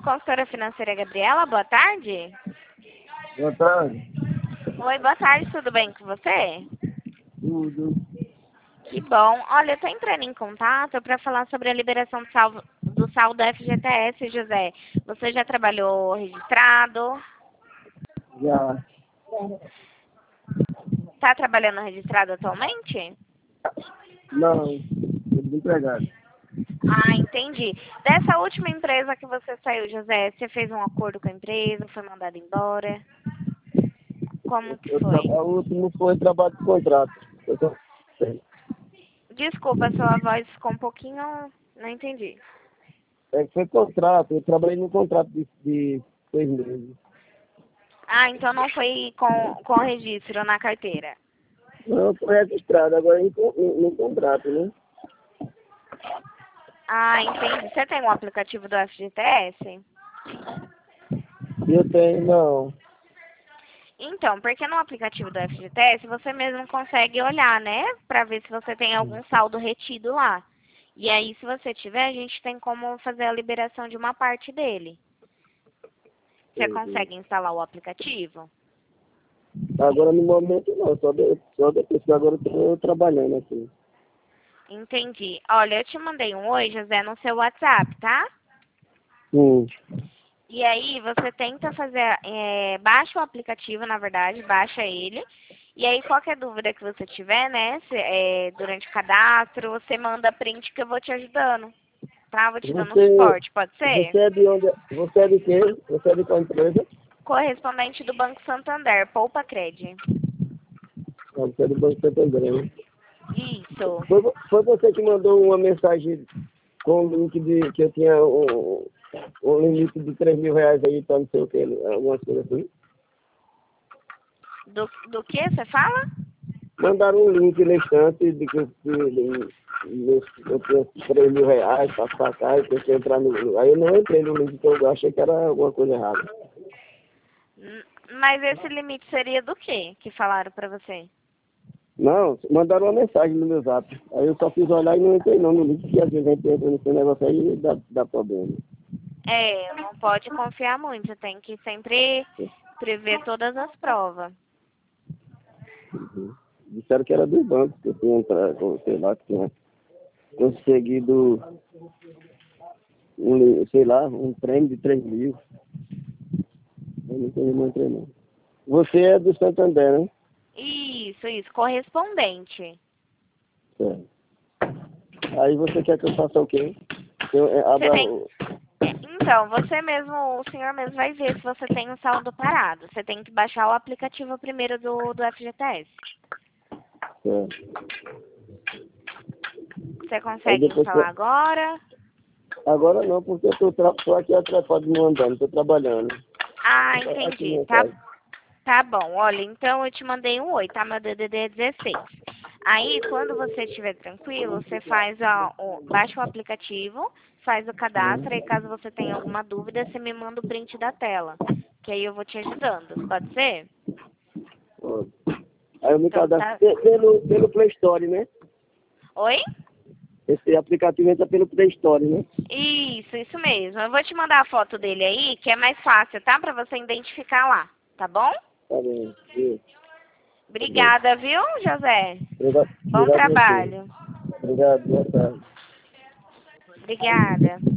Consultora Financeira Gabriela, boa tarde. Boa tarde. Oi, boa tarde, tudo bem com você? Tudo. Que bom. Olha, eu tô entrando em contato para falar sobre a liberação do saldo FGTS, José. Você já trabalhou registrado? Já. Está trabalhando registrado atualmente? Não. Tô desempregado. Ah, entendi. Dessa última empresa que você saiu, José, você fez um acordo com a empresa, foi mandado embora? Como que foi? A última foi trabalho de contrato. Eu tô... Desculpa, sua voz ficou um pouquinho... Não entendi. É que foi contrato. Eu trabalhei num contrato de 6 meses. Ah, então não foi com registro na carteira. Não, foi registrado. Agora no contrato, né? Ah, entendi. Você tem um aplicativo do FGTS? Eu tenho, não. Então, porque no aplicativo do FGTS você mesmo consegue olhar, né? Pra ver se você tem algum saldo retido lá. E aí, se você tiver, a gente tem como fazer a liberação de uma parte dele. Você consegue instalar o aplicativo? Agora no momento não. Só depois que agora eu tô trabalhando aqui. Entendi. Olha, eu te mandei um oi, José, no seu WhatsApp, tá? Sim. E aí você tenta fazer, baixa o aplicativo, na verdade, baixa ele. E aí qualquer dúvida que você tiver, né, durante o cadastro, você manda print que eu vou te ajudando, tá? Vou te dando um suporte, pode ser? Você é de onde? Você é de quê? Você é de qual empresa? Correspondente do Banco Santander, Poupa Cred. Ah, você é do Banco Santander, né? Isso. Foi você que mandou uma mensagem com o link que eu tinha um limite de R$ 3.000 aí para não sei o que, algumas coisas assim. Do que você fala? Mandaram um link na instante de que eu tinha R$ 3.000 para sacar e tinha que entrar no. Aí eu não entrei no link, porque eu achei que era alguma coisa errada. Mas esse limite seria do quê que falaram pra você? Não, mandaram uma mensagem no meu zap. Aí eu só fiz olhar e não entrei não no link, porque às vezes a gente entra nesse negócio aí e dá problema. Não pode confiar muito, tem que sempre prever todas as provas. Uhum. Disseram que era do banco, que eu tinha entrado, sei lá, que tinha conseguido, sei lá, um prêmio de 3.000. Eu não entrei não. Você é do Santander, né? Isso, correspondente. Certo. Aí você quer que eu faça o quê? Eu Você abra tem... Então, você mesmo, o senhor mesmo vai ver se você tem um saldo parado. Você tem que baixar o aplicativo primeiro do FGTS. Certo. Você consegue instalar agora? Agora não, porque eu tô aqui atrapado não andando, estou trabalhando. Ah, Aqui entendi. em casa. Tá bom. Olha, então eu te mandei um oi, tá? Meu DDD é 16. Aí, quando você estiver tranquilo, você baixa o aplicativo, faz o cadastro, e caso você tenha alguma dúvida, você me manda o print da tela, que aí eu vou te ajudando. Pode ser? Aí eu me Então, cadastro tá... pelo Play Store, né? Oi? Esse aplicativo entra pelo Play Store, né? Isso mesmo. Eu vou te mandar a foto dele aí, que é mais fácil, tá? Pra você identificar lá, tá bom? Tá bem. Viu? Obrigada, viu, José? Bom Obrigado a você. trabalho. Obrigado, boa tarde. Obrigada.